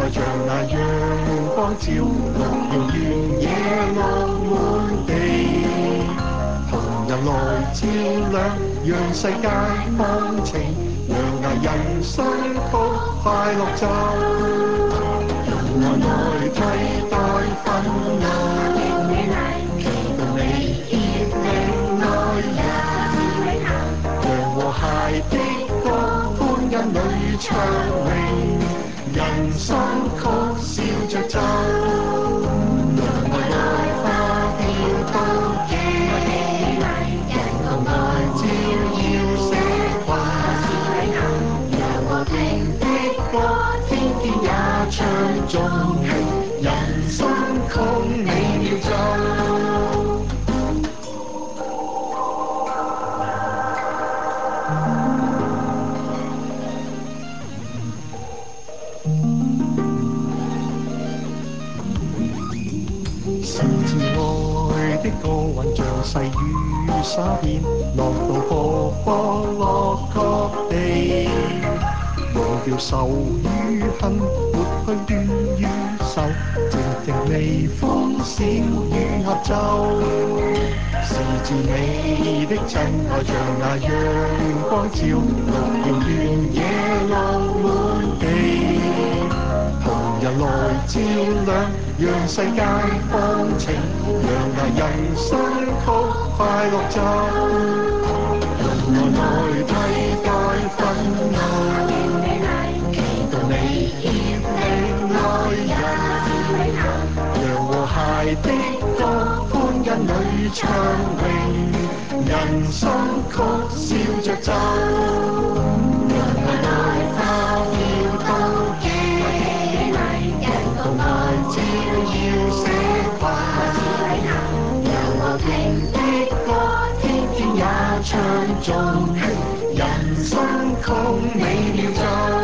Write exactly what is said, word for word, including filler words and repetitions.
像那陽光照綠了原野綠滿地，同人來照亮，讓世界放晴，讓那人生曲快樂奏，用愛來替代憤怒，期待你熱力愛人，讓和諧的歌歡欣裏暢泳，人生曲笑着奏，讓愛來化掉妒忌，人共愛照耀社群，讓和平的歌天天也唱頌起，人生曲美妙奏。是自愛的歌韻，像細雨灑遍，落到各方樂各地，忘掉愁與恨，抹去怨與愁，靜靜微歡笑與合奏。是至美的真愛，像那陽光照綠了原野綠滿地，同人來照亮，讓世界放晴，讓那人生曲快樂奏，用愛來替代憤怒，期待你熱力愛人，讓和諧的歌歡欣裏暢泳，人生曲笑着奏，讓愛來化掉妒忌，人共愛照耀社群，讓和平的歌天天也唱頌起，人生曲美妙奏。